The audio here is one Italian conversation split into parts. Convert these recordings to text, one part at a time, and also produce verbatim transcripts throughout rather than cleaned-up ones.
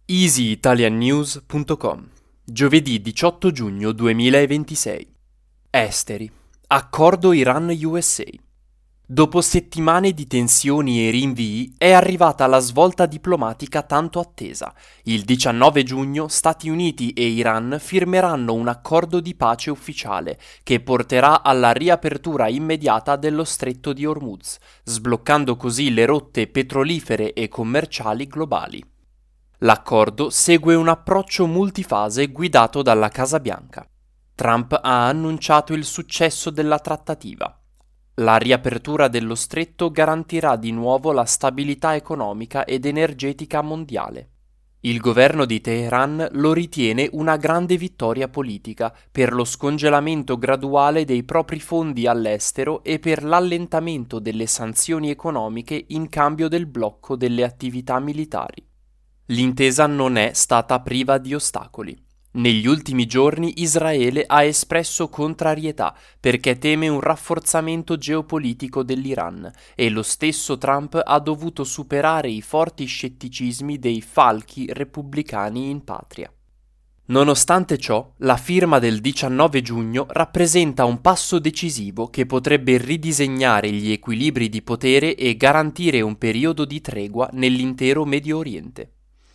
easy italian news punto com, giovedì diciotto giugno duemilaventisei. Esteri. Accordo Iran-U S A. Dopo settimane di tensioni e rinvii è arrivata la svolta diplomatica tanto attesa. Il diciannove giugno Stati Uniti e Iran firmeranno un accordo di pace ufficiale che porterà alla riapertura immediata dello Stretto di Hormuz, sbloccando così le rotte petrolifere e commerciali globali. L'accordo segue un approccio multifase guidato dalla Casa Bianca. Trump ha annunciato il successo della trattativa. La riapertura dello stretto garantirà di nuovo la stabilità economica ed energetica mondiale. Il governo di Teheran lo ritiene una grande vittoria politica per lo scongelamento graduale dei propri fondi all'estero e per l'allentamento delle sanzioni economiche in cambio del blocco delle attività militari. L'intesa non è stata priva di ostacoli. Negli ultimi giorni Israele ha espresso contrarietà perché teme un rafforzamento geopolitico dell'Iran e lo stesso Trump ha dovuto superare i forti scetticismi dei falchi repubblicani in patria. Nonostante ciò, la firma del diciannove giugno rappresenta un passo decisivo che potrebbe ridisegnare gli equilibri di potere e garantire un periodo di tregua nell'intero Medio Oriente.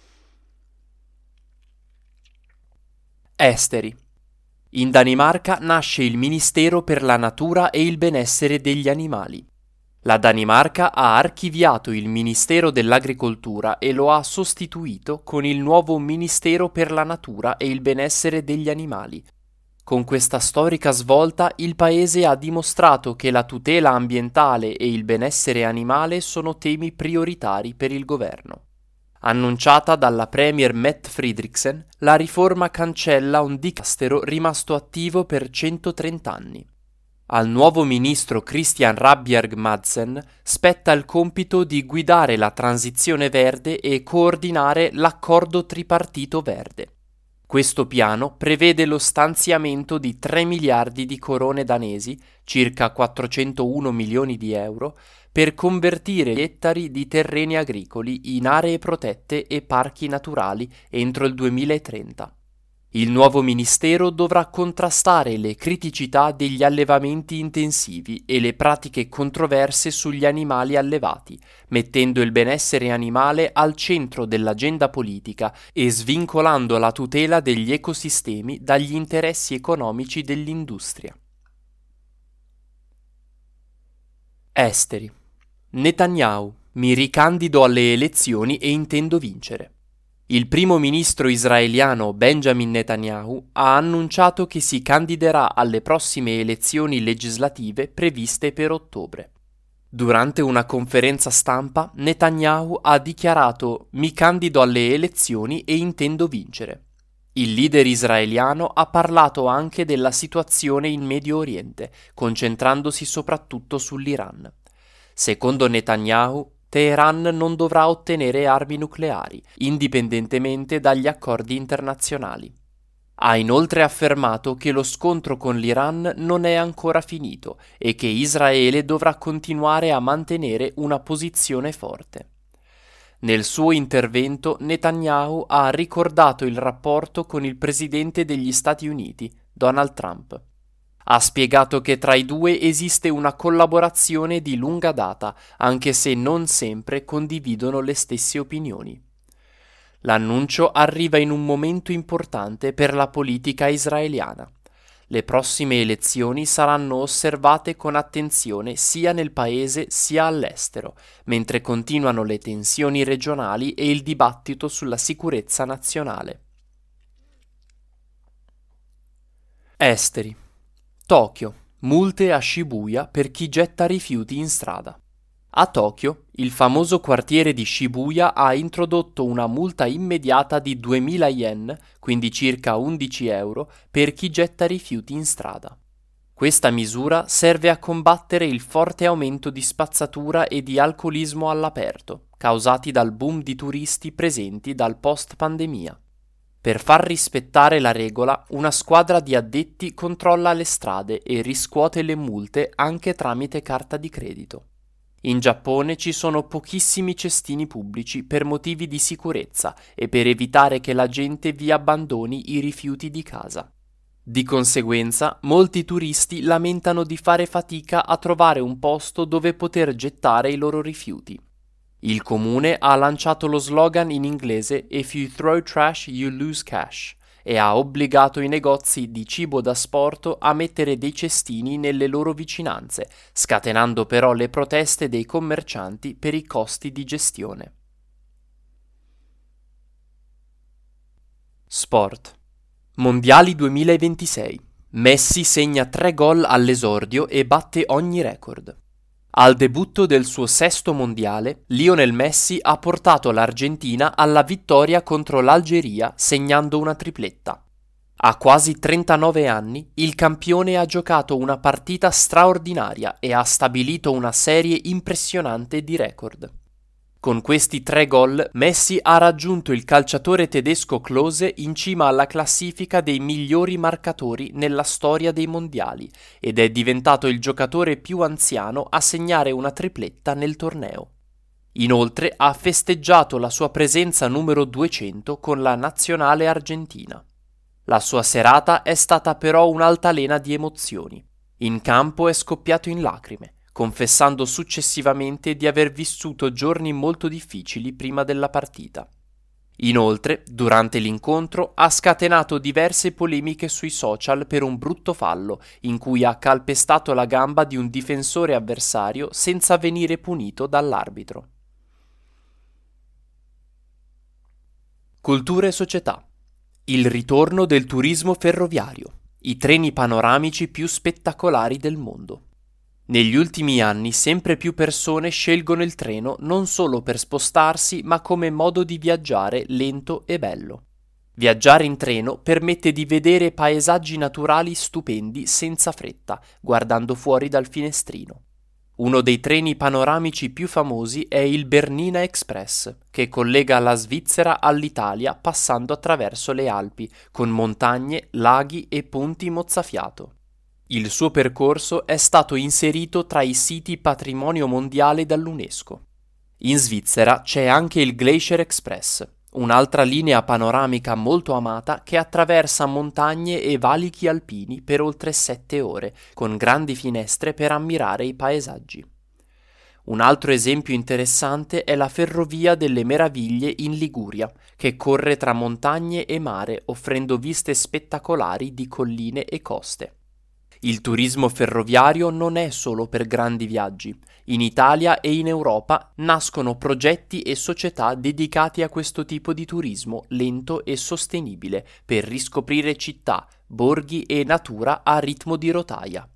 Esteri. In Danimarca nasce il Ministero per la Natura e il Benessere degli Animali. La Danimarca ha archiviato il Ministero dell'Agricoltura e lo ha sostituito con il nuovo Ministero per la Natura e il Benessere degli Animali. Con questa storica svolta il paese ha dimostrato che la tutela ambientale e il benessere animale sono temi prioritari per il governo. Annunciata dalla premier Mette Frederiksen, la riforma cancella un dicastero rimasto attivo per centotrenta anni. Al nuovo ministro Christian Rabjerg Madsen spetta il compito di guidare la transizione verde e coordinare l'accordo tripartito verde. Questo piano prevede lo stanziamento di tre miliardi di corone danesi, circa quattrocentouno milioni di euro, per convertire ettari di terreni agricoli in aree protette e parchi naturali entro il duemilatrenta. Il nuovo ministero dovrà contrastare le criticità degli allevamenti intensivi e le pratiche controverse sugli animali allevati, mettendo il benessere animale al centro dell'agenda politica e svincolando la tutela degli ecosistemi dagli interessi economici dell'industria. Esteri. Netanyahu, mi ricandido alle elezioni e intendo vincere. Il primo ministro israeliano Benjamin Netanyahu ha annunciato che si candiderà alle prossime elezioni legislative previste per ottobre. Durante una conferenza stampa, Netanyahu ha dichiarato «Mi candido alle elezioni e intendo vincere». Il leader israeliano ha parlato anche della situazione in Medio Oriente, concentrandosi soprattutto sull'Iran. Secondo Netanyahu, Teheran non dovrà ottenere armi nucleari, indipendentemente dagli accordi internazionali. Ha inoltre affermato che lo scontro con l'Iran non è ancora finito e che Israele dovrà continuare a mantenere una posizione forte. Nel suo intervento, Netanyahu ha ricordato il rapporto con il presidente degli Stati Uniti, Donald Trump. Ha spiegato che tra i due esiste una collaborazione di lunga data, anche se non sempre condividono le stesse opinioni. L'annuncio arriva in un momento importante per la politica israeliana. Le prossime elezioni saranno osservate con attenzione sia nel paese sia all'estero, mentre continuano le tensioni regionali e il dibattito sulla sicurezza nazionale. Esteri. Tokyo. Multe a Shibuya per chi getta rifiuti in strada. A Tokyo, il famoso quartiere di Shibuya ha introdotto una multa immediata di duemila yen, quindi circa undici euro, per chi getta rifiuti in strada. Questa misura serve a combattere il forte aumento di spazzatura e di alcolismo all'aperto, causati dal boom di turisti presenti dal post-pandemia. Per far rispettare la regola, una squadra di addetti controlla le strade e riscuote le multe anche tramite carta di credito. In Giappone ci sono pochissimi cestini pubblici per motivi di sicurezza e per evitare che la gente vi abbandoni i rifiuti di casa. Di conseguenza, molti turisti lamentano di fare fatica a trovare un posto dove poter gettare i loro rifiuti. Il comune ha lanciato lo slogan in inglese "If you throw trash, you lose cash" e ha obbligato i negozi di cibo da asporto a mettere dei cestini nelle loro vicinanze, scatenando però le proteste dei commercianti per i costi di gestione. Sport. Mondiali duemilaventisei. Messi segna tre gol all'esordio e batte ogni record. Al debutto del suo sesto mondiale, Lionel Messi ha portato l'Argentina alla vittoria contro l'Algeria segnando una tripletta. A quasi trentanove anni, il campione ha giocato una partita straordinaria e ha stabilito una serie impressionante di record. Con questi tre gol, Messi ha raggiunto il calciatore tedesco Klose in cima alla classifica dei migliori marcatori nella storia dei mondiali ed è diventato il giocatore più anziano a segnare una tripletta nel torneo. Inoltre ha festeggiato la sua presenza numero duecento con la nazionale argentina. La sua serata è stata però un'altalena di emozioni. In campo è scoppiato in lacrime, confessando successivamente di aver vissuto giorni molto difficili prima della partita. Inoltre, durante l'incontro, ha scatenato diverse polemiche sui social per un brutto fallo, in cui ha calpestato la gamba di un difensore avversario senza venire punito dall'arbitro. Cultura e società. Il ritorno del turismo ferroviario, i treni panoramici più spettacolari del mondo. Negli ultimi anni sempre più persone scelgono il treno non solo per spostarsi, ma come modo di viaggiare lento e bello. Viaggiare in treno permette di vedere paesaggi naturali stupendi senza fretta, guardando fuori dal finestrino. Uno dei treni panoramici più famosi è il Bernina Express, che collega la Svizzera all'Italia passando attraverso le Alpi, con montagne, laghi e ponti mozzafiato. Il suo percorso è stato inserito tra i siti patrimonio mondiale dall'UNESCO. In Svizzera c'è anche il Glacier Express, un'altra linea panoramica molto amata che attraversa montagne e valichi alpini per oltre sette ore, con grandi finestre per ammirare i paesaggi. Un altro esempio interessante è la Ferrovia delle Meraviglie in Liguria, che corre tra montagne e mare, offrendo viste spettacolari di colline e coste. Il turismo ferroviario non è solo per grandi viaggi. In Italia e in Europa nascono progetti e società dedicati a questo tipo di turismo lento e sostenibile per riscoprire città, borghi e natura a ritmo di rotaia.